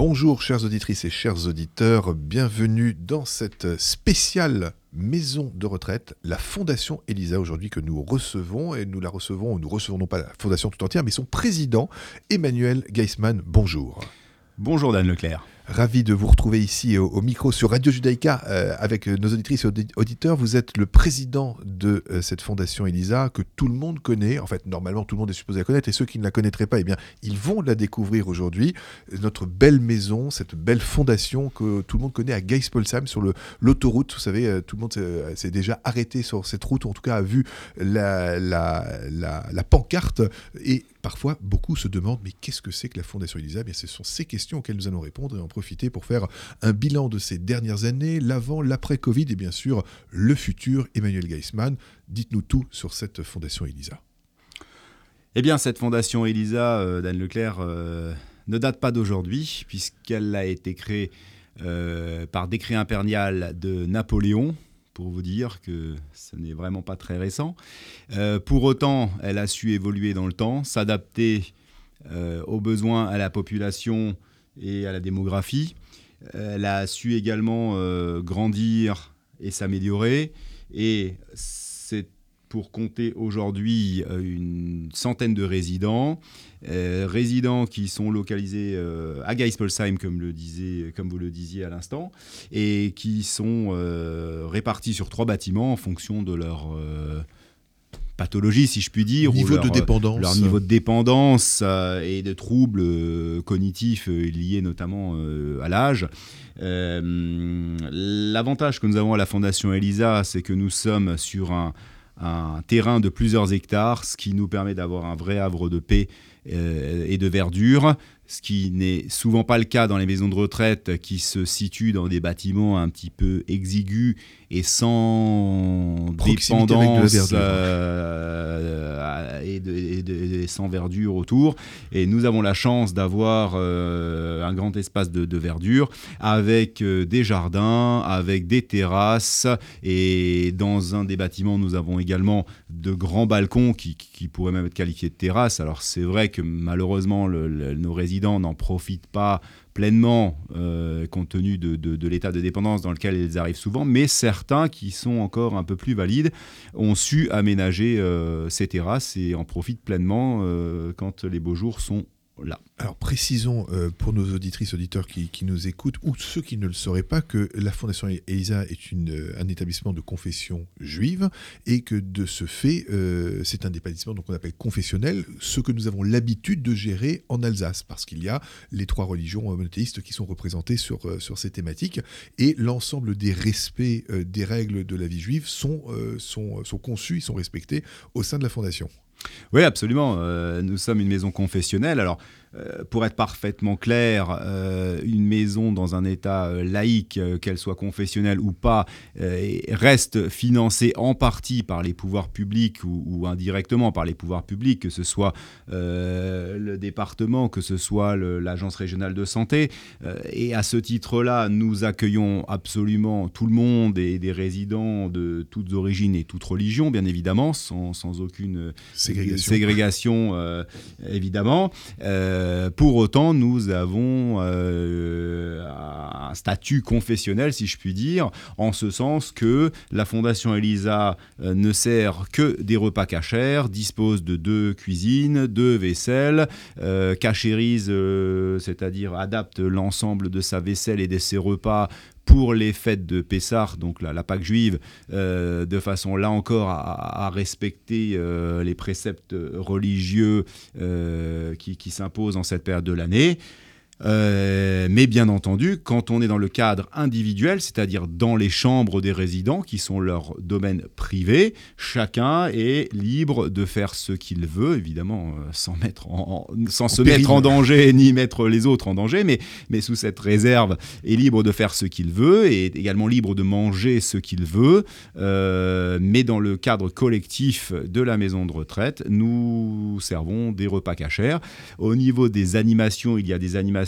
Bonjour chères auditrices et chers auditeurs, bienvenue dans cette spéciale maison de retraite, la Fondation Elisa aujourd'hui que nous recevons, et nous recevons non pas la Fondation tout entière, mais son président Emmanuel Geismann. Bonjour. Bonjour Dan Leclerc. Ravi de vous retrouver ici au micro sur Radio Judaïka avec nos auditrices et auditeurs. Vous êtes le président de cette Fondation Elisa que tout le monde connaît. En fait, normalement, tout le monde est supposé la connaître. Et ceux qui ne la connaîtraient pas, eh bien, ils vont la découvrir aujourd'hui. Notre belle maison, cette belle fondation que tout le monde connaît à Geispolsheim sur l'autoroute. Vous savez, tout le monde s'est déjà arrêté sur cette route, ou en tout cas a vu la pancarte. Et parfois, beaucoup se demandent, mais qu'est-ce que c'est que la Fondation Elisa ? Eh bien, ce sont ces questions auxquelles nous allons répondre et en profiter pour faire un bilan de ces dernières années, l'avant, l'après-Covid et bien sûr le futur. Emmanuel Geismann, dites-nous tout sur cette Fondation Elisa. Eh bien, cette Fondation Elisa, Dan Leclerc, ne date pas d'aujourd'hui, puisqu'elle a été créée par décret impérial de Napoléon, pour vous dire que ce n'est vraiment pas très récent. Pour autant, elle a su évoluer dans le temps, s'adapter aux besoins à la population et à la démographie. Elle a su également grandir et s'améliorer. Et c'est pour compter aujourd'hui une centaine de résidents qui sont localisés à Geispolsheim, comme vous le disiez à l'instant, et qui sont répartis sur 3 bâtiments en fonction de leur pathologie, si je puis dire, leur niveau de dépendance et de troubles cognitifs liés notamment à l'âge. L'avantage que nous avons à la Fondation Elisa, c'est que nous sommes sur un terrain de plusieurs hectares, ce qui nous permet d'avoir un vrai havre de paix et de verdure, ce qui n'est souvent pas le cas dans les maisons de retraite qui se situent dans des bâtiments un petit peu exigus et sans dépendance et sans verdure autour. Et nous avons la chance d'avoir un grand espace de verdure avec des jardins, avec des terrasses, et dans un des bâtiments nous avons également de grands balcons qui pourraient même être qualifiés de terrasses. Alors c'est vrai que malheureusement nos résidents n'en profitent pas pleinement compte tenu de l'état de dépendance dans lequel ils arrivent souvent, mais certains qui sont encore un peu plus valides ont su aménager ces terrasses et en profitent pleinement quand les beaux jours sont là. Alors précisons pour nos auditrices, auditeurs qui nous écoutent, ou ceux qui ne le sauraient pas, que la Fondation Elisa est un établissement de confession juive, et que de ce fait, c'est un établissement qu'on appelle confessionnel, ce que nous avons l'habitude de gérer en Alsace, parce qu'il y a les 3 religions monothéistes qui sont représentées sur ces thématiques, et l'ensemble des respects des règles de la vie juive sont conçus, ils sont respectés au sein de la Fondation. Oui, absolument. Nous sommes une maison confessionnelle. Alors, pour être parfaitement clair, une maison dans un état laïque, qu'elle soit confessionnelle ou pas, reste financée en partie par les pouvoirs publics ou indirectement par les pouvoirs publics, que ce soit le département, que ce soit l'agence régionale de santé. Et à ce titre-là, nous accueillons absolument tout le monde et des résidents de toutes origines et toutes religions, bien évidemment, sans aucune ségrégation évidemment. Pour autant, nous avons un statut confessionnel, si je puis dire, en ce sens que la Fondation Elisa ne sert que des repas cachers, dispose de 2 cuisines, 2 vaisselles, cachérise, c'est-à-dire adapte l'ensemble de sa vaisselle et de ses repas pour les fêtes de Pessah, donc la Pâque juive, de façon là encore à respecter les préceptes religieux qui s'imposent en cette période de l'année. Mais bien entendu, quand on est dans le cadre individuel, c'est-à-dire dans les chambres des résidents, qui sont leur domaine privé, chacun est libre de faire ce qu'il veut, évidemment sans se mettre en danger ni mettre les autres en danger, mais sous cette réserve, est libre de faire ce qu'il veut et est également libre de manger ce qu'il veut. Mais dans le cadre collectif de la maison de retraite, nous servons des repas cachers. Au niveau des animations, il y a des animations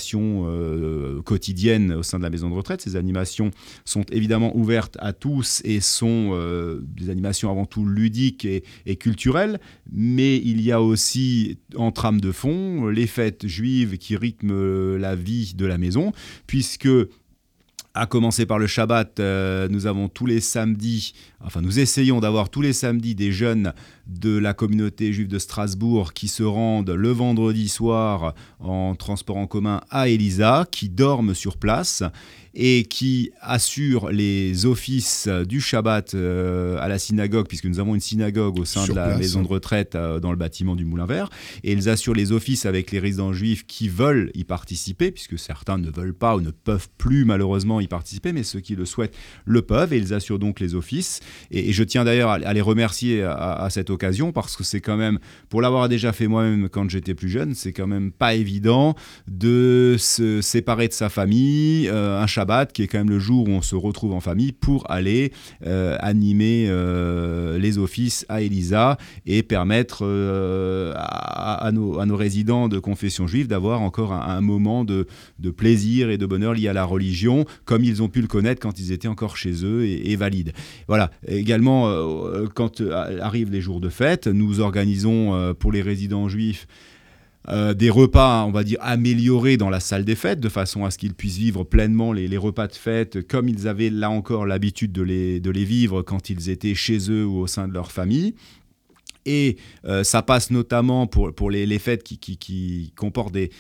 animations quotidiennes au sein de la maison de retraite. Ces animations sont évidemment ouvertes à tous et sont des animations avant tout ludiques et culturelles, mais il y a aussi en trame de fond les fêtes juives qui rythment la vie de la maison, puisque à commencer par le Shabbat, nous avons tous les samedis, nous essayons d'avoir tous les samedis des jeunes de la communauté juive de Strasbourg qui se rendent le vendredi soir en transport en commun à Elisa, qui dorment sur place et qui assurent les offices du Shabbat à la synagogue, puisque nous avons une synagogue au sein de la maison de retraite dans le bâtiment du Moulin Vert, et ils assurent les offices avec les résidents juifs qui veulent y participer, puisque certains ne veulent pas ou ne peuvent plus malheureusement y participer, mais ceux qui le souhaitent le peuvent, et ils assurent donc les offices. Et je tiens d'ailleurs à les remercier à cette occasion, parce que c'est quand même, pour l'avoir déjà fait moi-même quand j'étais plus jeune, c'est quand même pas évident de se séparer de sa famille, un Shabbat qui est quand même le jour où on se retrouve en famille pour aller animer les offices à Elisa et permettre à nos résidents de confession juive d'avoir encore un moment de plaisir et de bonheur lié à la religion, comme ils ont pu le connaître quand ils étaient encore chez eux et valides. Voilà. Également, quand arrivent les jours de fête, nous organisons pour les résidents juifs des repas, on va dire, améliorés dans la salle des fêtes, de façon à ce qu'ils puissent vivre pleinement les repas de fête comme ils avaient là encore l'habitude de les vivre quand ils étaient chez eux ou au sein de leur famille. Et ça passe notamment pour les fêtes qui comportent des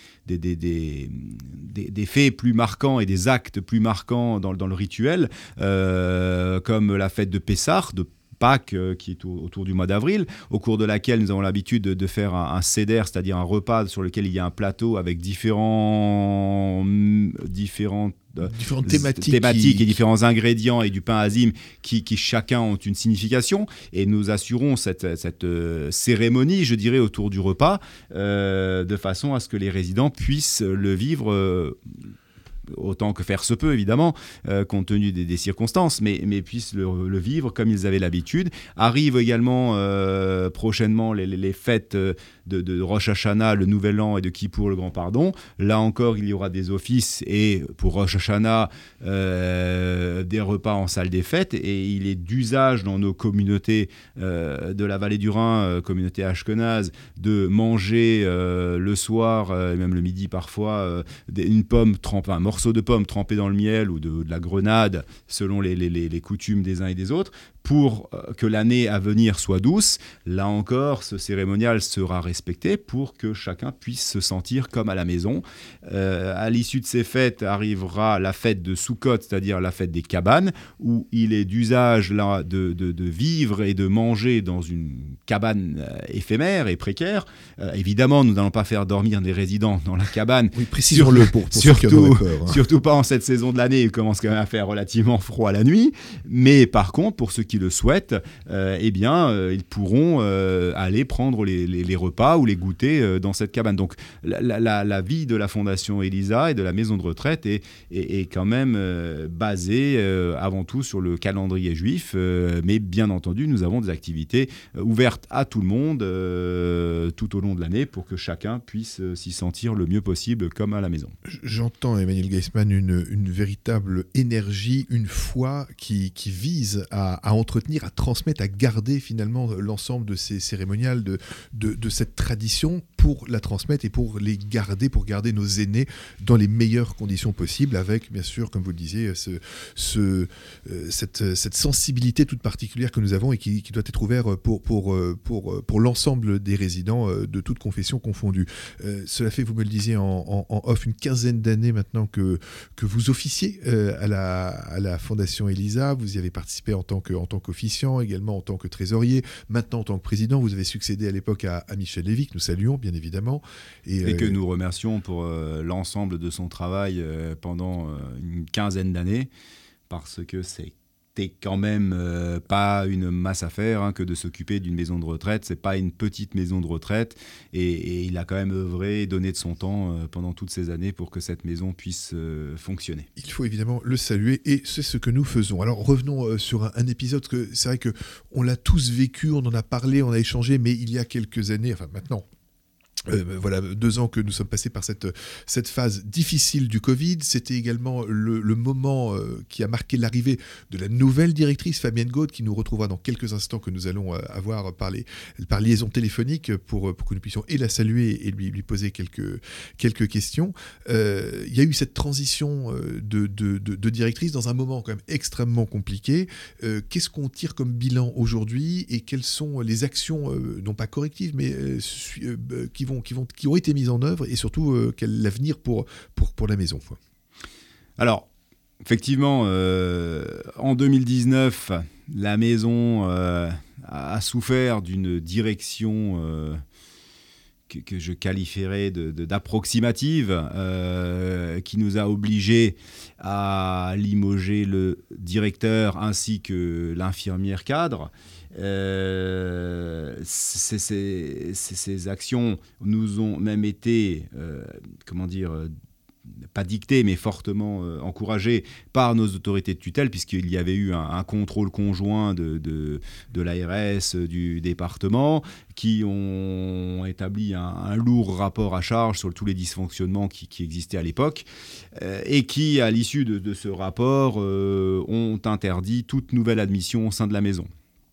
faits plus marquants et des actes plus marquants dans le rituel, comme la fête de Pessah, de Pâques, qui est autour du mois d'avril, au cours de laquelle nous avons l'habitude de faire un seder, c'est-à-dire un repas sur lequel il y a un plateau avec différentes thématiques et différents ingrédients et du pain azim qui chacun ont une signification, et nous assurons cette cérémonie, je dirais, autour du repas, de façon à ce que les résidents puissent le vivre autant que faire se peut, évidemment, compte tenu des circonstances, mais puissent le vivre comme ils avaient l'habitude. Arrivent également prochainement les fêtes de Rosh Hashanah, le Nouvel An, et de Kippour, le Grand Pardon. Là encore, il y aura des offices, et pour Rosh Hashanah, des repas en salle des fêtes, et il est d'usage dans nos communautés de la vallée du Rhin, communauté ashkénaze, de manger le soir, et même le midi parfois, un morceau de pomme trempé dans le miel ou de la grenade, selon les coutumes des uns et des autres, pour que l'année à venir soit douce. Là encore, ce cérémonial sera respecté pour que chacun puisse se sentir comme à la maison. À l'issue de ces fêtes arrivera la fête de Sukkot, c'est-à-dire la fête des cabanes, où il est d'usage là de vivre et de manger dans une cabane éphémère et précaire. Évidemment, nous n'allons pas faire dormir des résidents dans la cabane. Oui, précisons-le pour ceux qui en auraient peur. Surtout pas en cette saison de l'année, il commence quand même à faire relativement froid la nuit. Mais par contre, pour ceux qui le souhaitent, ils pourront aller prendre les repas ou les goûter dans cette cabane. Donc la vie de la Fondation Elisa et de la maison de retraite est quand même basée avant tout sur le calendrier juif, mais bien entendu, nous avons des activités ouvertes à tout le monde tout au long de l'année pour que chacun puisse s'y sentir le mieux possible comme à la maison. J'entends, Emmanuel Geisman, une véritable énergie, une foi qui vise à entretenir, à transmettre, à garder finalement l'ensemble de ces cérémoniales, de cette tradition, pour la transmettre et pour garder nos aînés dans les meilleures conditions possibles, avec bien sûr, comme vous le disiez, cette sensibilité toute particulière que nous avons et qui doit être ouverte pour l'ensemble des résidents de toutes confessions confondues. Cela fait, vous me le disiez en off, une quinzaine d'années maintenant que vous officiez à la Fondation Elisa. Vous y avez participé en tant qu'officiant, également en tant que trésorier, maintenant en tant que président. Vous avez succédé à l'époque à Michel Lévy, que nous saluons bien évidemment. Et que nous remercions pour l'ensemble de son travail pendant une quinzaine d'années, parce que c'était quand même pas une masse à faire que de s'occuper d'une maison de retraite. C'est pas une petite maison de retraite, et il a quand même œuvré et donné de son temps pendant toutes ces années pour que cette maison puisse fonctionner. Il faut évidemment le saluer, et c'est ce que nous faisons. Alors revenons sur un épisode que c'est vrai que on l'a tous vécu, on en a parlé, on a échangé, mais il y a quelques années, enfin maintenant, Voilà, 2 ans que nous sommes passés par cette phase difficile du Covid. C'était également le moment qui a marqué l'arrivée de la nouvelle directrice, Fabienne Gaude, qui nous retrouvera dans quelques instants, que nous allons avoir par liaison téléphonique pour que nous puissions et la saluer et lui poser quelques questions. Il y a eu cette transition de directrice dans un moment quand même extrêmement compliqué. Qu'est-ce qu'on tire comme bilan aujourd'hui et quelles sont les actions, non pas correctives, mais qui ont été mises en œuvre et surtout quel est l'avenir pour la maison, quoi. Alors, effectivement, en 2019, la maison a souffert d'une direction que je qualifierais d'approximative, qui nous a obligés à limoger le directeur ainsi que l'infirmière cadre. Ces actions nous ont même été, pas dictées, mais fortement encouragées par nos autorités de tutelle, puisqu'il y avait eu un contrôle conjoint de l'ARS, du département, qui ont établi un lourd rapport à charge sur tous les dysfonctionnements qui existaient à l'époque, et qui, à l'issue de ce rapport, ont interdit toute nouvelle admission au sein de la maison.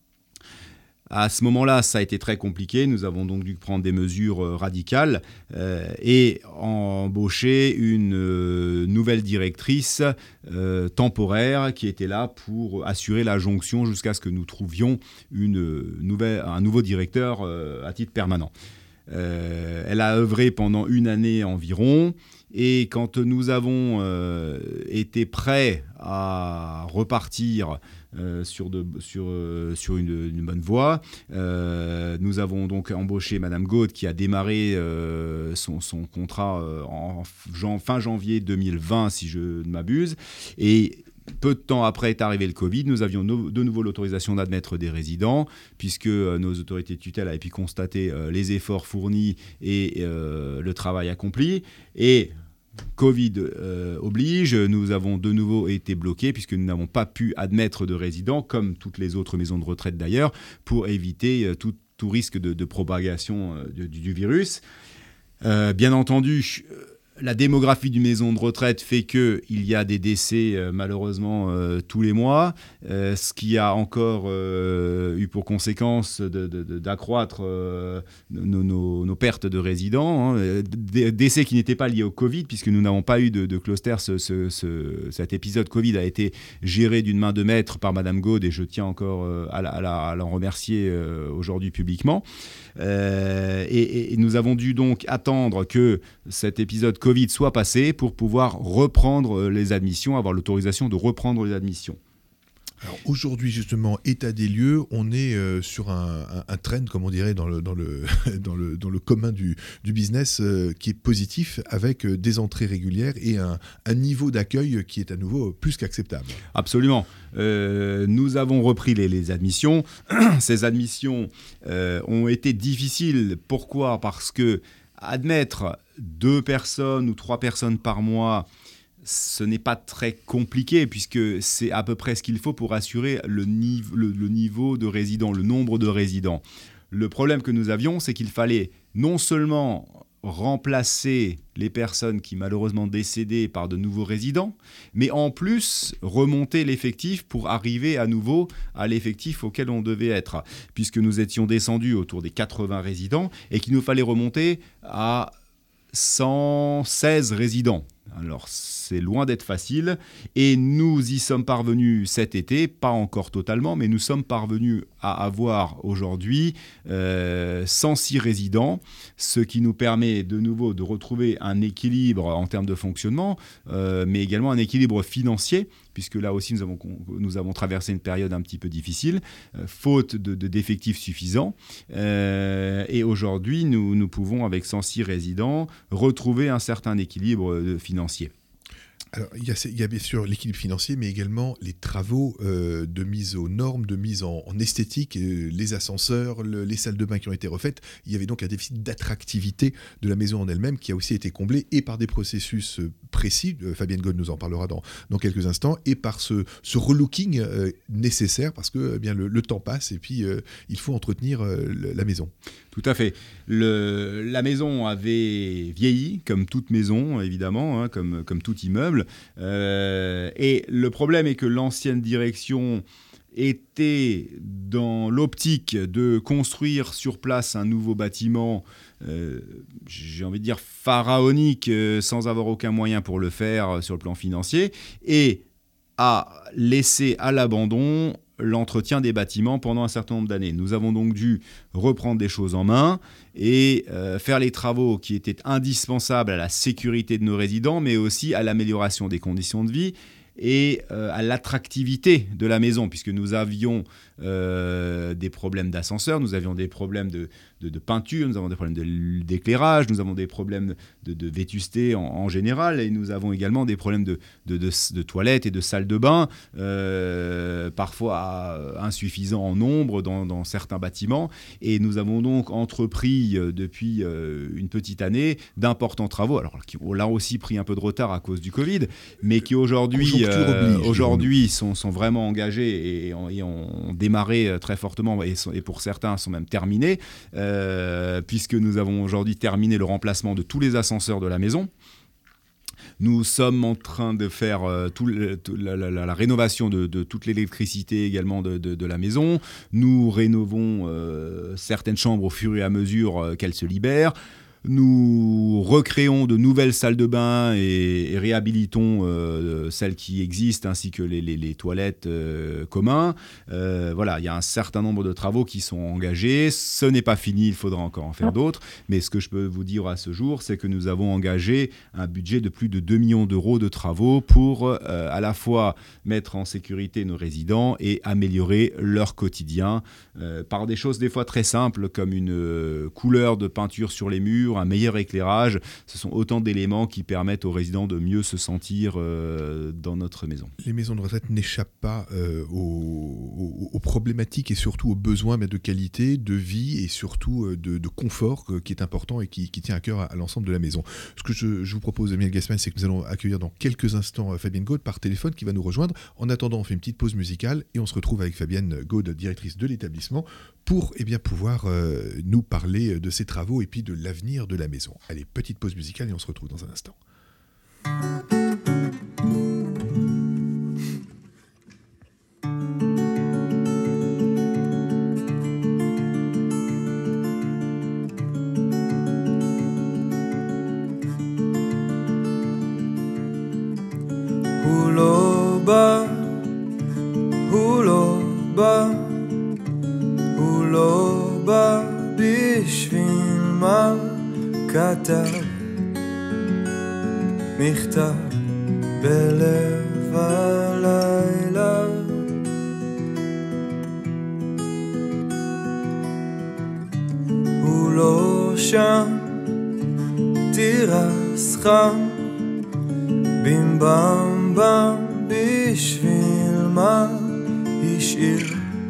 À ce moment-là, ça a été très compliqué. Nous avons donc dû prendre des mesures radicales et embaucher une nouvelle directrice temporaire qui était là pour assurer la jonction jusqu'à ce que nous trouvions un nouveau directeur à titre permanent. Elle a œuvré pendant 1 année environ. Et quand nous avons été prêts à repartir sur une bonne voie, nous avons donc embauché Madame Gaude, qui a démarré son contrat fin janvier 2020, si je ne m'abuse. Et peu de temps après est arrivé le Covid, nous avions de nouveau l'autorisation d'admettre des résidents, puisque nos autorités de tutelle avaient pu constater les efforts fournis et le travail accompli. Et Covid oblige, nous avons de nouveau été bloqués, puisque nous n'avons pas pu admettre de résidents, comme toutes les autres maisons de retraite d'ailleurs, pour éviter tout risque de propagation du virus. Bien entendu, la démographie d'une maison de retraite fait qu'il y a des décès malheureusement tous les mois, ce qui a encore eu pour conséquence d'accroître nos pertes de résidents, hein. Décès qui n'étaient pas liés au Covid, puisque nous n'avons pas eu de cluster. Cet épisode Covid a été géré d'une main de maître par Madame Gaude, et je tiens encore à l'en remercier aujourd'hui publiquement. Et nous avons dû donc attendre que cet épisode Covid soit passé pour pouvoir reprendre les admissions, avoir l'autorisation de reprendre les admissions. Alors aujourd'hui, justement, état des lieux, on est sur un trend, comme on dirait dans le commun du business, qui est positif, avec des entrées régulières et un niveau d'accueil qui est à nouveau plus qu'acceptable. Absolument. Nous avons repris les admissions. Ces admissions ont été difficiles. Pourquoi ? Parce que admettre 2 personnes ou 3 personnes par mois, ce n'est pas très compliqué, puisque c'est à peu près ce qu'il faut pour assurer le niveau de résidents, le nombre de résidents. Le problème que nous avions, c'est qu'il fallait non seulement remplacer les personnes qui malheureusement décédaient par de nouveaux résidents, mais en plus remonter l'effectif pour arriver à nouveau à l'effectif auquel on devait être, puisque nous étions descendus autour des 80 résidents et qu'il nous fallait remonter à 116 résidents. Alors, c'est loin d'être facile, et nous y sommes parvenus cet été, pas encore totalement, mais nous sommes parvenus à avoir aujourd'hui 106 résidents, ce qui nous permet de nouveau de retrouver un équilibre en termes de fonctionnement, mais également un équilibre financier, puisque là aussi nous avons traversé une période un petit peu difficile, faute d'effectifs suffisants, et aujourd'hui nous pouvons, avec 106 résidents, retrouver un certain équilibre financier. Alors, il y a bien sûr l'équilibre financier, mais également les travaux de mise aux normes, de mise en esthétique, les ascenseurs, les salles de bain qui ont été refaites. Il y avait donc un déficit d'attractivité de la maison en elle-même qui a aussi été comblé et par des processus précis, Fabienne God nous en parlera dans quelques instants, et par ce relooking nécessaire parce que bien, le temps passe et puis il faut entretenir la maison. Tout à fait. La maison avait vieilli, comme toute maison, évidemment, hein, comme tout immeuble. Et le problème est que l'ancienne direction était dans l'optique de construire sur place un nouveau bâtiment, j'ai envie de dire pharaonique, sans avoir aucun moyen pour le faire sur le plan financier, et a laissé à l'abandon l'entretien des bâtiments pendant un certain nombre d'années. Nous avons donc dû reprendre des choses en main et faire les travaux qui étaient indispensables à la sécurité de nos résidents, mais aussi à l'amélioration des conditions de vie et à l'attractivité de la maison, puisque nous avions des problèmes d'ascenseur, nous avions des problèmes de peinture, nous avons des problèmes d'éclairage, nous avons des problèmes de vétusté en général, et nous avons également des problèmes de toilettes et de salles de bain, parfois insuffisants en nombre dans certains bâtiments. Et nous avons donc entrepris depuis une petite année d'importants travaux, alors qui ont là aussi pris un peu de retard à cause du Covid, mais qui aujourd'hui sont vraiment engagés et ont démarré très fortement et pour certains sont même terminés, puisque nous avons aujourd'hui terminé le remplacement de tous les ascenseurs de la maison. Nous sommes en train de faire la rénovation de toute l'électricité également de la maison. Nous rénovons certaines chambres au fur et à mesure qu'elles se libèrent. Nous recréons de nouvelles salles de bain et réhabilitons celles qui existent, ainsi que les toilettes communs. Voilà, il y a un certain nombre de travaux qui sont engagés. Ce n'est pas fini, il faudra encore en faire d'autres. Mais ce que je peux vous dire à ce jour, c'est que nous avons engagé un budget de plus de 2 millions d'euros de travaux pour à la fois mettre en sécurité nos résidents et améliorer leur quotidien par des choses des fois très simples, comme une couleur de peinture sur les murs, un meilleur éclairage. Ce sont autant d'éléments qui permettent aux résidents de mieux se sentir dans notre maison. Les maisons de retraite n'échappent pas aux problématiques et surtout aux besoins de qualité, de vie et surtout de confort qui est important et qui tient à cœur à l'ensemble de la maison. Ce que je vous propose, Emile Gassman, c'est que nous allons accueillir dans quelques instants Fabienne God par téléphone qui va nous rejoindre. En attendant, on fait une petite pause musicale et on se retrouve avec Fabienne God, directrice de l'établissement, pour pouvoir nous parler de ces travaux et puis de l'avenir de la maison. Allez, petite pause musicale et on se retrouve dans un instant. כתב מכתב בלב הלילה הוא לא שם תירס חם בים בם בם בשביל מה השאיר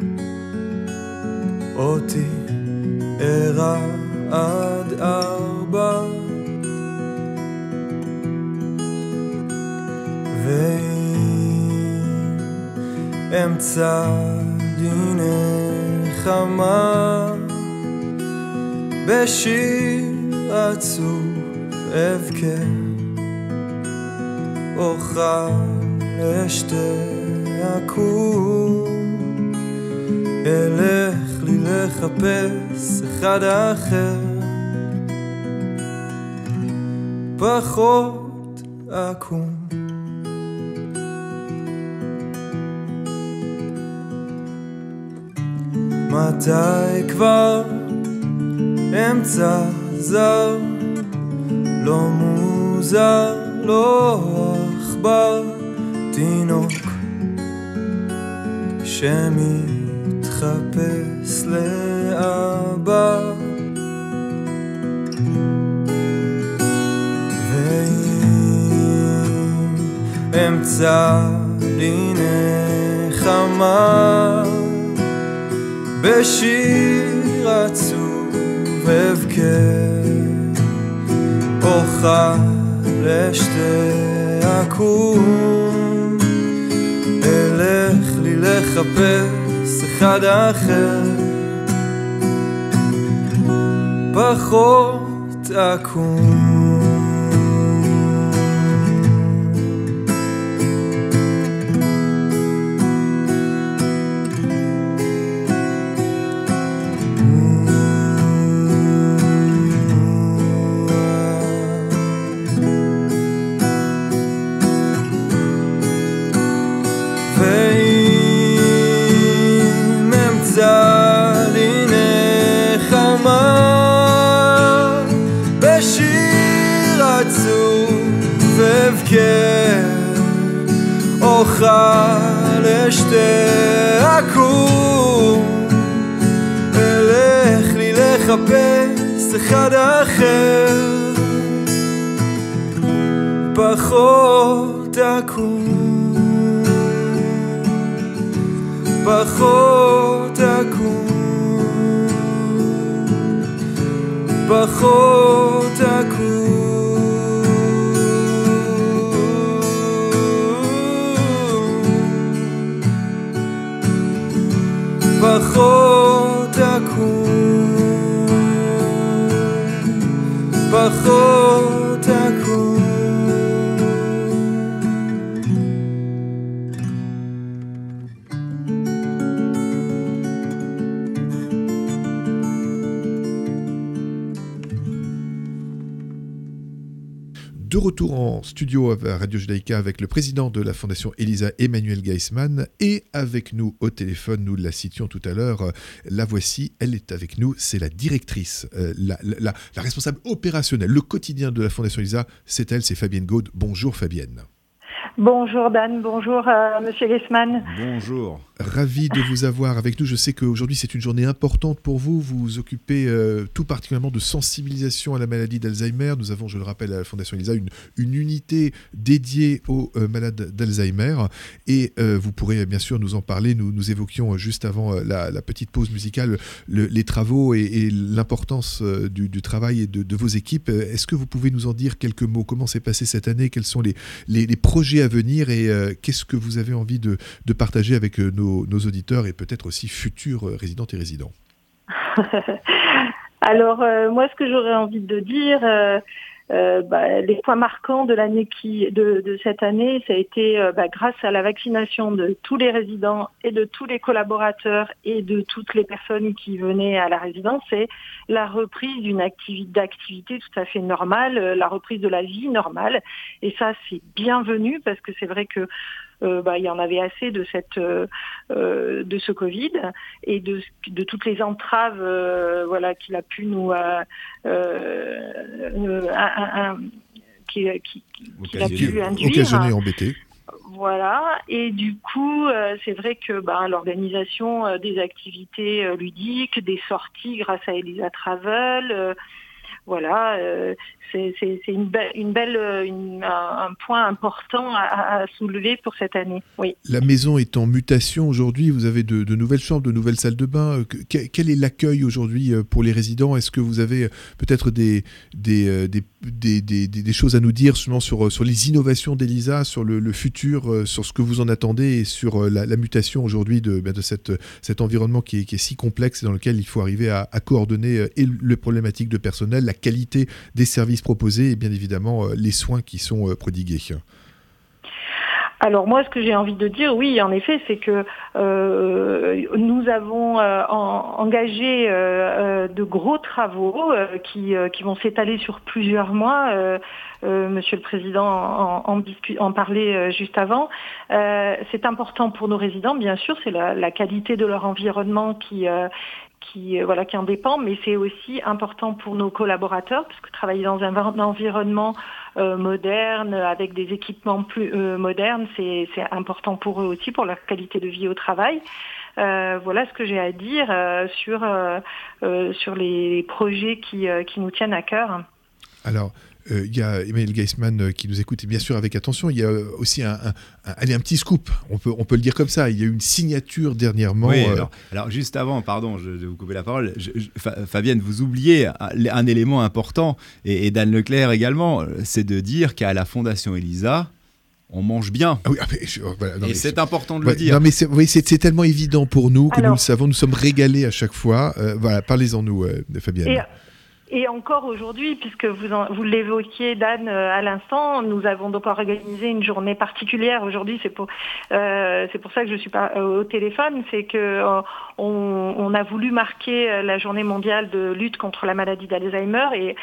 אותי ערה עד 4 ואם אמצע דיני חמה בשיר עצוב אבכה אוכל אשתה אקום אלך לי לחפש אחד אחר פחות אקום מתי כבר אמצע זר לא מוזר לא עכבר תינוק שמתחפש לאבא ואם אמצא לי נחמה בשיר עצוב אבכה אוכל אשתה אקום אלך לי לחפש אחד אחר פחות אקום אוכל אשתה אקום אלך לי לחפש אחד אחר פחות אקום פחות אקום פחות אקום פחות אקום פחות אקום De retour en studio à Radio Judaïka avec le président de la Fondation Elisa, Emmanuel Geisman, et avec nous au téléphone, nous la citions tout à l'heure, la voici, elle est avec nous, c'est la directrice, la responsable opérationnelle, le quotidien de la Fondation Elisa, c'est elle, c'est Fabienne Gaude. Bonjour Fabienne. Bonjour Dan, bonjour Monsieur Geisman. Bonjour. Ravi de vous avoir avec nous. Je sais qu'aujourd'hui c'est une journée importante pour vous. Vous vous occupez tout particulièrement de sensibilisation à la maladie d'Alzheimer. Nous avons, je le rappelle, à la Fondation Elisa, une unité dédiée aux malades d'Alzheimer. Et vous pourrez bien sûr nous en parler. Nous évoquions juste avant la petite pause musicale les travaux et l'importance du travail et de vos équipes. Est-ce que vous pouvez nous en dire quelques mots? Comment s'est passé cette année? Quels sont les projets à venir et qu'est-ce que vous avez envie de partager avec nos auditeurs et peut-être aussi futurs résidentes et résidents? Alors, moi, ce que j'aurais envie de dire, les points marquants de l'année de cette année, ça a été grâce à la vaccination de tous les résidents et de tous les collaborateurs et de toutes les personnes qui venaient à la résidence, c'est la reprise d'une d'activité tout à fait normale, la reprise de la vie normale. Et ça, c'est bienvenu parce que c'est vrai que il y en avait assez de ce Covid et de toutes les entraves qu'il a pu nous qu'il a pu induire. Occasionner, embêter. Voilà, et du coup, c'est vrai que l'organisation des activités ludiques, des sorties grâce à Elisa Travel, c'est un point important à soulever pour cette année. Oui. La maison est en mutation aujourd'hui. Vous avez de nouvelles chambres, de nouvelles salles de bain. Quel est l'accueil aujourd'hui pour les résidents? Est-ce que vous avez peut-être des choses à nous dire justement sur les innovations d'Elisa, sur le futur, sur ce que vous en attendez et sur la mutation aujourd'hui de cet environnement qui est si complexe et dans lequel il faut arriver à coordonner et les problématiques de personnel, la qualité des services proposés et bien évidemment les soins qui sont prodigués? Alors moi, ce que j'ai envie de dire, oui, en effet, c'est que nous avons engagé de gros travaux qui vont s'étaler sur plusieurs mois. Monsieur le Président en parlait juste avant. C'est important pour nos résidents, bien sûr, c'est la qualité de leur environnement qui en dépend, mais c'est aussi important pour nos collaborateurs, parce que travailler dans un environnement moderne, avec des équipements plus modernes, c'est important pour eux aussi, pour leur qualité de vie au travail. Voilà ce que j'ai à dire sur les projets qui nous tiennent à cœur. Alors, Il y a Emmanuel Geisman qui nous écoute, et bien sûr avec attention. Il y a aussi un petit scoop, on peut le dire comme ça. Il y a eu une signature dernièrement. Oui, alors juste avant, pardon, je vais vous couper la parole. Fabienne, vous oubliez un élément important, et Dan Leclerc également, c'est de dire qu'à la Fondation Elisa, on mange bien. Ah oui, mais c'est important de le dire. Non, mais c'est tellement évident pour nous que Alors, nous le savons. Nous sommes régalés à chaque fois. Voilà, parlez-en-nous, Fabienne. Et encore aujourd'hui, puisque vous l'évoquiez, Dan, à l'instant, nous avons donc organisé une journée particulière. Aujourd'hui, c'est pour ça que je suis pas au téléphone, c'est que on a voulu marquer la journée mondiale de lutte contre la maladie d'Alzheimer, et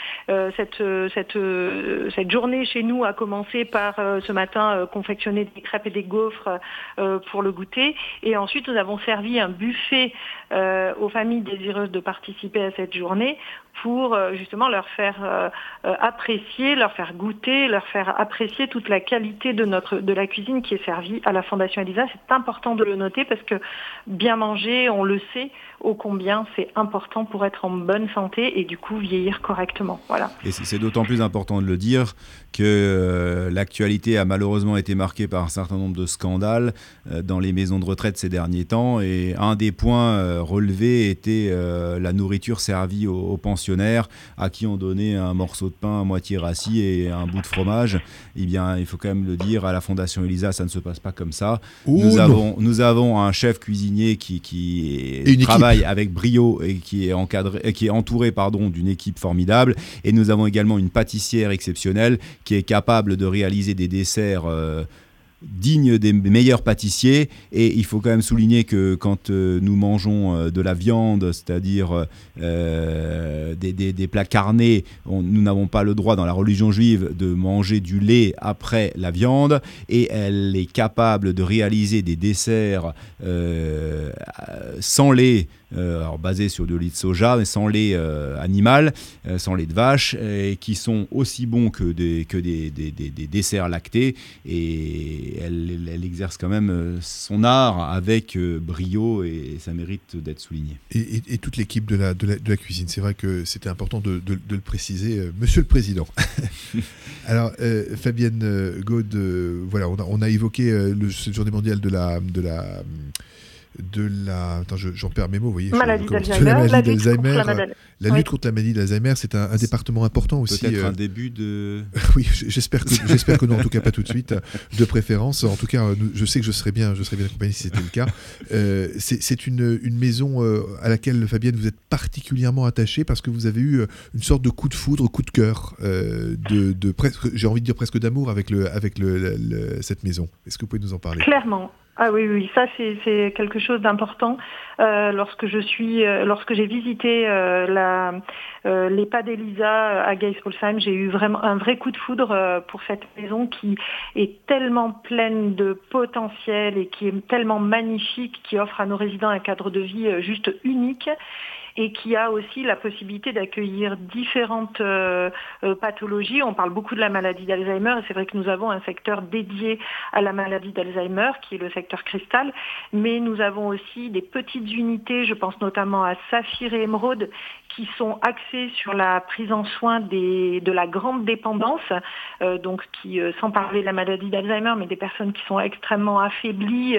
cette journée chez nous a commencé par ce matin confectionner des crêpes et des gaufres pour le goûter, et ensuite nous avons servi un buffet aux familles désireuses de participer à cette journée pour justement leur faire apprécier, leur faire goûter, leur faire apprécier toute la qualité de la cuisine qui est servie à la Fondation Elisa. C'est important de le noter parce que bien manger, on le sait, ô combien c'est important pour être en bonne santé et du coup vieillir correctement. Voilà. Et c'est d'autant plus important de le dire que l'actualité a malheureusement été marquée par un certain nombre de scandales dans les maisons de retraite ces derniers temps, et un des points relevés était la nourriture servie aux pensionnaires à qui on donnait un morceau de pain à moitié rassis et un bout de fromage. Eh bien, il faut quand même le dire, à la Fondation Elisa, ça ne se passe pas comme ça. Nous avons un chef cuisinier qui travaille avec brio et qui est entouré d'une équipe formidable. Et nous avons également une pâtissière exceptionnelle qui est capable de réaliser des desserts digne des meilleurs pâtissiers. Et il faut quand même souligner que quand nous mangeons de la viande, c'est-à-dire des plats carnés, nous n'avons pas le droit dans la religion juive de manger du lait après la viande, et elle est capable de réaliser des desserts sans lait, alors basés sur du lait de soja, mais sans lait animal, sans lait de vache, et qui sont aussi bons que des desserts lactés. Et elle exerce quand même son art avec brio, et ça mérite d'être souligné. Et toute l'équipe de la cuisine, c'est vrai que c'était important de le préciser, Monsieur le Président. Alors, Fabienne Gaude, voilà, on a évoqué cette journée mondiale de la attends, j'en perds mes mots, vous voyez. Maladie d'Alzheimer, la lutte contre la maladie d'Alzheimer, c'est un département important aussi. Peut-être un début de... Oui, j'espère que non, en tout cas pas tout de suite, de préférence. En tout cas, je sais que je serais bien accompagné si c'était le cas. C'est une maison à laquelle, Fabienne, vous êtes particulièrement attachée parce que vous avez eu une sorte de coup de foudre, coup de cœur, de presque, j'ai envie de dire presque d'amour avec cette maison. Est-ce que vous pouvez nous en parler ? Clairement. Ah oui, ça c'est quelque chose d'important. Lorsque j'ai visité l'EHPAD Elisa à Geisbolsheim, j'ai eu vraiment un vrai coup de foudre pour cette maison qui est tellement pleine de potentiel et qui est tellement magnifique, qui offre à nos résidents un cadre de vie juste unique, et qui a aussi la possibilité d'accueillir différentes pathologies. On parle beaucoup de la maladie d'Alzheimer, et c'est vrai que nous avons un secteur dédié à la maladie d'Alzheimer, qui est le secteur Cristal, mais nous avons aussi des petites unités, je pense notamment à Saphir et Émeraude, qui sont axées sur la prise en soin de la grande dépendance, donc sans parler de la maladie d'Alzheimer, mais des personnes qui sont extrêmement affaiblies,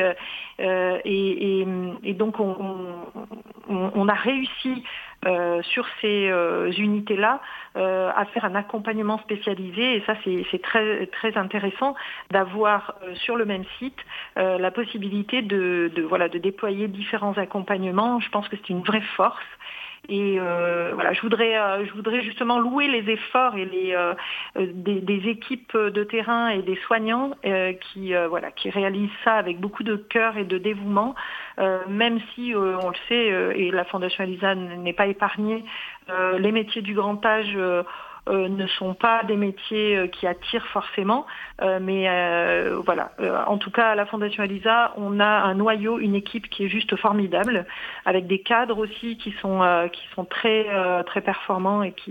et donc on a réussi sur ces unités-là à faire un accompagnement spécialisé, et ça c'est très, très intéressant d'avoir sur le même site la possibilité de déployer différents accompagnements. Je pense que c'est une vraie force. Et je voudrais justement louer les efforts et des équipes de terrain et des soignants qui réalisent ça avec beaucoup de cœur et de dévouement, même si on le sait, et la Fondation Elisa n'est pas épargnée, les métiers du grand âge ne sont pas des métiers qui attirent forcément, mais en tout cas à la Fondation Elisa, on a un noyau, une équipe qui est juste formidable, avec des cadres aussi qui sont très très performants, et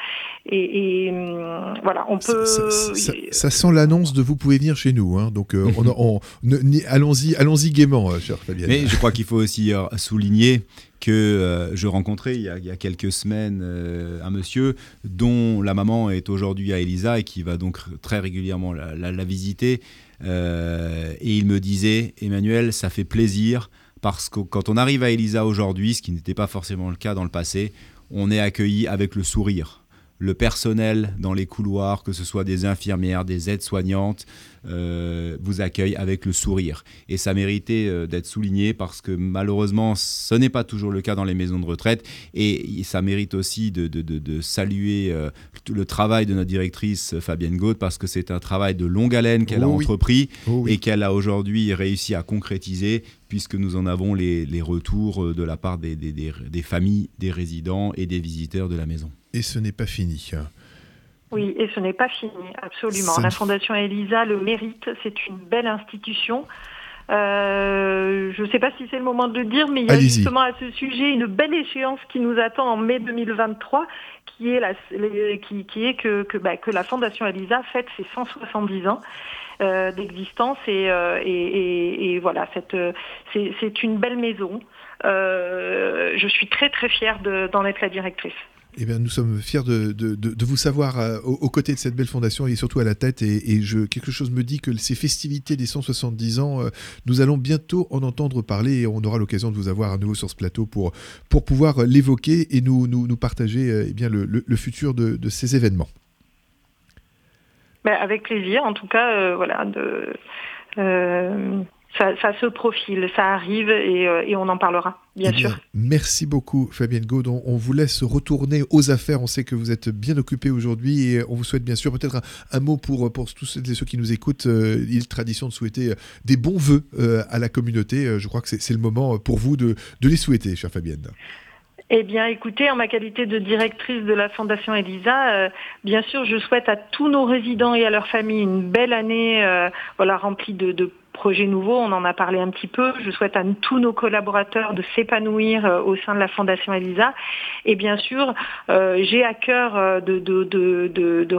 on peut. Ça sent l'annonce de vous pouvez venir chez nous, hein, donc allons-y gaiement, chère Fabienne. Mais je crois qu'il faut aussi souligner que je rencontrais il y a quelques semaines un monsieur dont la maman est aujourd'hui à Elisa et qui va donc très régulièrement la visiter. Et il me disait, Emmanuel, ça fait plaisir parce que quand on arrive à Elisa aujourd'hui, ce qui n'était pas forcément le cas dans le passé, on est accueilli avec le sourire. Le personnel dans les couloirs, que ce soit des infirmières, des aides-soignantes, vous accueille avec le sourire. Et ça méritait d'être souligné parce que malheureusement, ce n'est pas toujours le cas dans les maisons de retraite. Et ça mérite aussi de saluer le travail de notre directrice Fabienne Gaude parce que c'est un travail de longue haleine qu'elle a entrepris et qu'elle a aujourd'hui réussi à concrétiser puisque nous en avons les retours de la part des familles, des résidents et des visiteurs de la maison. Et ce n'est pas fini. Oui, et ce n'est pas fini, absolument. La Fondation Elisa le mérite, c'est une belle institution. Je ne sais pas si c'est le moment de le dire, mais il y a justement à ce sujet une belle échéance qui nous attend en mai 2023, qui est que la Fondation Elisa fête ses 170 ans d'existence et voilà, c'est une belle maison. Je suis très très fière d'en être la directrice. Eh bien, nous sommes fiers de vous savoir aux côtés de cette belle fondation et surtout à la tête. Et quelque chose me dit que ces festivités des 170 ans, nous allons bientôt en entendre parler et on aura l'occasion de vous avoir à nouveau sur ce plateau pour pouvoir l'évoquer et nous partager eh bien, le futur de ces événements. Avec plaisir, en tout cas, voilà. Ça se profile, ça arrive et on en parlera, bien sûr. Merci beaucoup Fabienne Gaude. On vous laisse retourner aux affaires. On sait que vous êtes bien occupée aujourd'hui et on vous souhaite bien sûr peut-être un mot pour tous ceux qui nous écoutent. Il est tradition de souhaiter des bons vœux à la communauté. Je crois que c'est le moment pour vous de les souhaiter, chère Fabienne. Eh bien, écoutez, en ma qualité de directrice de la Fondation Elisa, bien sûr, je souhaite à tous nos résidents et à leurs familles une belle année, remplie de projets nouveaux. On en a parlé un petit peu. Je souhaite à tous nos collaborateurs de s'épanouir au sein de la Fondation Elisa. Et bien sûr, j'ai à cœur de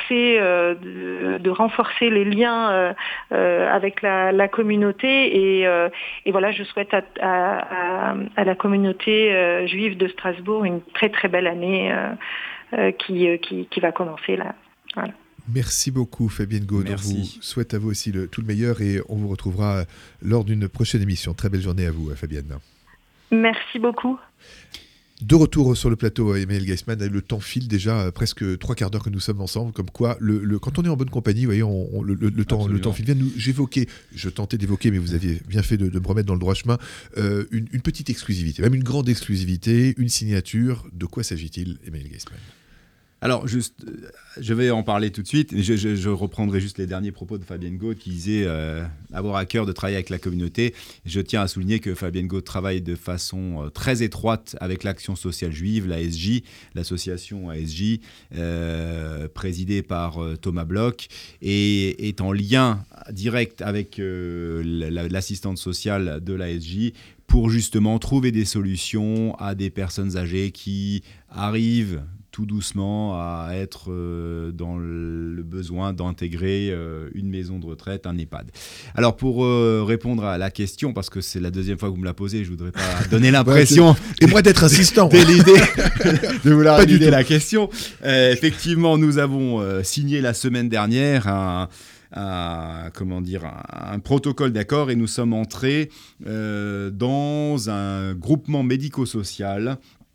renforcer les liens avec la communauté. Et voilà, je souhaite à la communauté juive de Strasbourg une très très belle année qui va commencer là. Voilà. Merci beaucoup Fabienne Gaude. Merci. On vous souhaite à vous aussi tout le meilleur et on vous retrouvera lors d'une prochaine émission. Très belle journée à vous Fabienne. Merci beaucoup. De retour sur le plateau, Emmanuel Geisman, le temps file déjà presque 3 quarts d'heure que nous sommes ensemble, comme quoi quand on est en bonne compagnie, vous voyez, le temps file bien. Je tentais d'évoquer, mais vous aviez bien fait de me remettre dans le droit chemin, une petite exclusivité, même une grande exclusivité, une signature. De quoi s'agit-il, Emmanuel Geisman ? Alors, je vais en parler tout de suite. Je reprendrai juste les derniers propos de Fabienne Gaude qui disait avoir à cœur de travailler avec la communauté. Je tiens à souligner que Fabienne Gaude travaille de façon très étroite avec l'Action sociale juive, l'ASJ, l'association ASJ, présidée par Thomas Bloch, et est en lien direct avec l'assistante sociale de l'ASJ pour justement trouver des solutions à des personnes âgées qui arrivent tout doucement à être dans le besoin d'intégrer une maison de retraite, un EHPAD. Alors pour répondre à la question, parce que c'est la deuxième fois que vous me la posez, je ne voudrais pas donner l'impression et moi d'être insistant de vouloir éluder la question. Effectivement, nous avons signé la semaine dernière un protocole d'accord et nous sommes entrés dans un groupement médico-social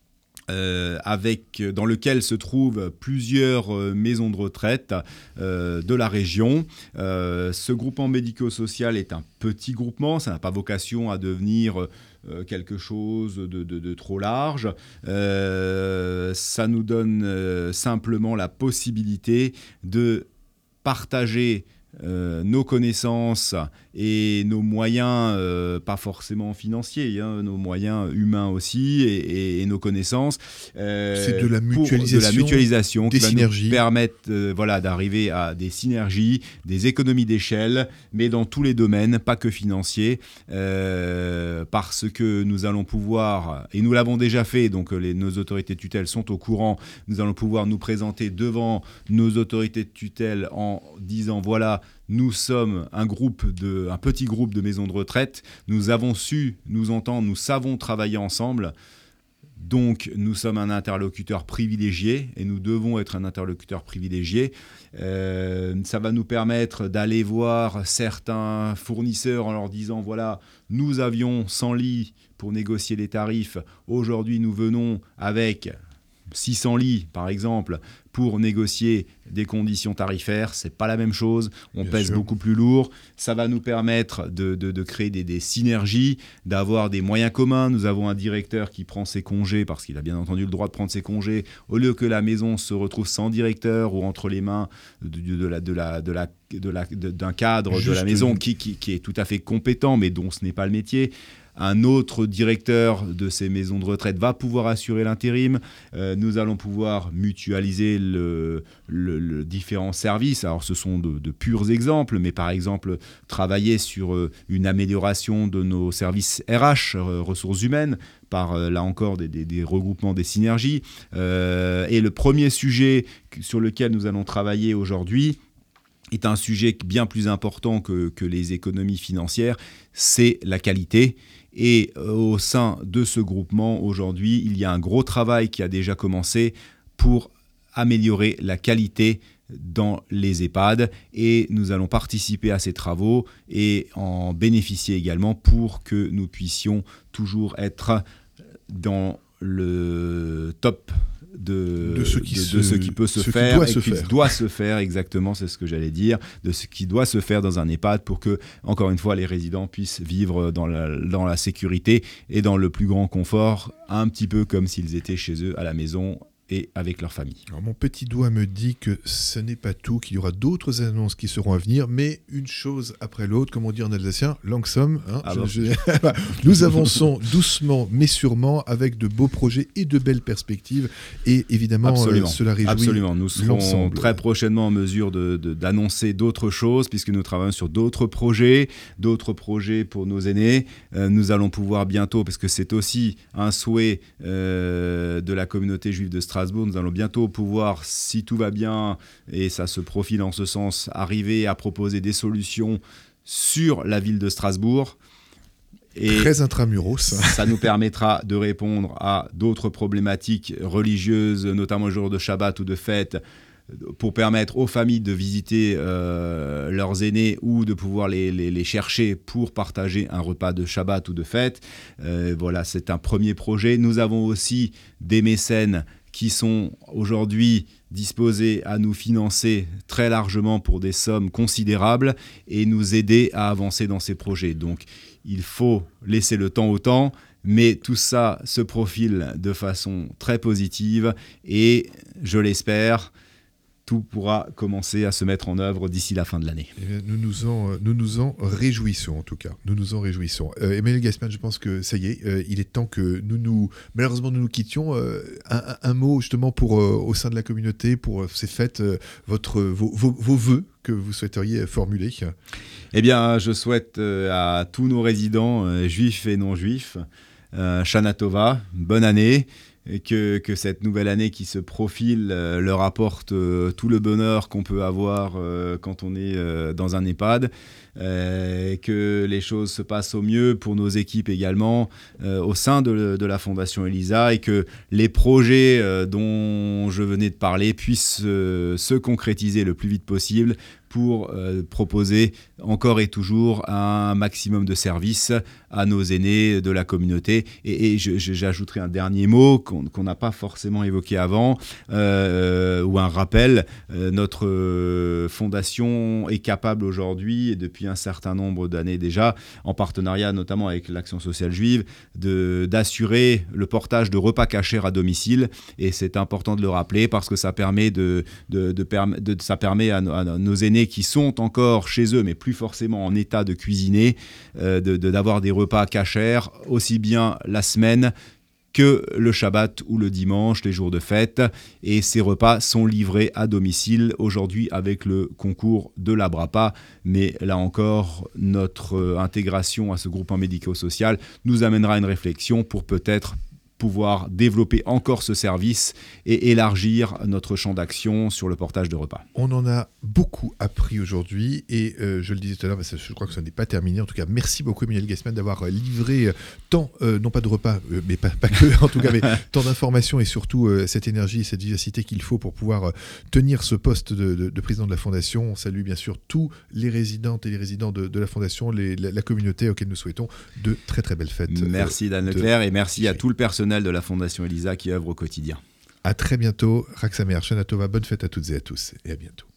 dans lequel se trouvent plusieurs maisons de retraite de la région. Ce groupement médico-social est un petit groupement, ça n'a pas vocation à devenir quelque chose de trop large. Ça nous donne simplement la possibilité de partager nos connaissances et nos moyens, pas forcément financiers, nos moyens humains aussi et nos connaissances. C'est de la mutualisation, des synergies. Nous permettent d'arriver à des synergies, des économies d'échelle, mais dans tous les domaines, pas que financiers, parce que nous allons pouvoir, et nous l'avons déjà fait, donc nos autorités de tutelle sont au courant, nous allons pouvoir nous présenter devant nos autorités de tutelle en disant voilà, nous sommes un petit groupe de maisons de retraite. Nous avons su nous entendre, nous savons travailler ensemble. Donc, nous sommes un interlocuteur privilégié et nous devons être un interlocuteur privilégié. Ça va nous permettre d'aller voir certains fournisseurs en leur disant, voilà, nous avions 100 lits pour négocier les tarifs. Aujourd'hui, nous venons avec 600 lits, par exemple, pour négocier des conditions tarifaires. C'est pas la même chose. On Bien pèse sûr. beaucoup plus lourd. Ça va nous permettre de créer des synergies, d'avoir des moyens communs. Nous avons un directeur qui prend ses congés, parce qu'il a bien entendu le droit de prendre ses congés, au lieu que la maison se retrouve sans directeur ou entre les mains d'un cadre de la maison qui est tout à fait compétent, mais dont ce n'est pas le métier. Un autre directeur de ces maisons de retraite va pouvoir assurer l'intérim. Nous allons pouvoir mutualiser le différents services. Alors, ce sont de purs exemples, mais par exemple, travailler sur une amélioration de nos services RH, ressources humaines, par, là encore, des regroupements, des synergies. Et le premier sujet sur lequel nous allons travailler aujourd'hui est un sujet bien plus important que les économies financières, c'est la qualité. Et au sein de ce groupement, aujourd'hui, il y a un gros travail qui a déjà commencé pour améliorer la qualité dans les EHPAD. Et nous allons participer à ces travaux et en bénéficier également pour que nous puissions toujours être dans le top de ce qui peut se faire et qui doit se faire, exactement, c'est ce que j'allais dire, de ce qui doit se faire dans un EHPAD pour que, encore une fois, les résidents puissent vivre dans la sécurité et dans le plus grand confort, un petit peu comme s'ils étaient chez eux à la maison et avec leur famille. Alors, mon petit doigt me dit que ce n'est pas tout, qu'il y aura d'autres annonces qui seront à venir, mais une chose après l'autre, comme on dit en alsacien, langsam. Nous avançons doucement mais sûrement avec de beaux projets et de belles perspectives. Et évidemment, cela réjouit Absolument. Nous serons l'ensemble. très prochainement en mesure d'annoncer d'autres choses, puisque nous travaillons sur d'autres projets pour nos aînés. Nous allons pouvoir bientôt, parce que c'est aussi un souhait de la communauté juive de Strasbourg, nous allons bientôt pouvoir, si tout va bien, et ça se profile en ce sens, arriver à proposer des solutions sur la ville de Strasbourg. Et très intramuros. Ça nous permettra de répondre à d'autres problématiques religieuses, notamment le jour de Shabbat ou de fête, pour permettre aux familles de visiter leurs aînés ou de pouvoir les chercher pour partager un repas de Shabbat ou de fête. Voilà, c'est un premier projet. Nous avons aussi des mécènes qui sont aujourd'hui disposés à nous financer très largement pour des sommes considérables et nous aider à avancer dans ces projets. Donc, il faut laisser le temps au temps, mais tout ça se profile de façon très positive et, je l'espère, tout pourra commencer à se mettre en œuvre d'ici la fin de l'année. Nous nous en réjouissons, en tout cas. Nous nous en réjouissons. Emmanuel Gassman, je pense que ça y est, il est temps que malheureusement, nous quittions. Un mot, justement, pour au sein de la communauté, pour ces fêtes, vos vœux que vous souhaiteriez formuler. Eh bien, je souhaite à tous nos résidents, juifs et non-juifs, Shana Tova, bonne année. Et que cette nouvelle année qui se profile leur apporte tout le bonheur qu'on peut avoir quand on est dans un EHPAD, que les choses se passent au mieux pour nos équipes également au sein de la Fondation Elisa et que les projets dont je venais de parler puissent se concrétiser le plus vite possible pour proposer encore et toujours un maximum de services à nos aînés de la communauté. Et j'ajouterai un dernier mot qu'on n'a pas forcément évoqué avant, ou un rappel. Notre fondation est capable aujourd'hui, et depuis un certain nombre d'années déjà, en partenariat notamment avec l'Action sociale juive, d'assurer le portage de repas cachers à domicile. Et c'est important de le rappeler parce que ça permet à nos aînés qui sont encore chez eux, mais plus forcément en état de cuisiner, d'avoir des repas cachers, aussi bien la semaine que le Shabbat ou le dimanche, les jours de fête. Et ces repas sont livrés à domicile aujourd'hui avec le concours de l'Abrapa. Mais là encore, notre intégration à ce groupement médico-social nous amènera à une réflexion pour peut-être pouvoir développer encore ce service et élargir notre champ d'action sur le portage de repas. On en a beaucoup appris aujourd'hui et je le disais tout à l'heure, je crois que ça n'est pas terminé. En tout cas, merci beaucoup Emmanuel Gassman d'avoir livré tant, non pas de repas, mais pas que, en tout cas, mais tant d'informations et surtout cette énergie et cette vivacité qu'il faut pour pouvoir tenir ce poste de président de la Fondation. On salue bien sûr tous les résidentes et les résidents de la Fondation, la communauté auquel nous souhaitons de très très belles fêtes. Merci Dan Leclerc et merci à tout le personnel de la Fondation Elisa qui œuvre au quotidien. À très bientôt. Rak Sameach, Shana Tova, bonne fête à toutes et à tous et à bientôt.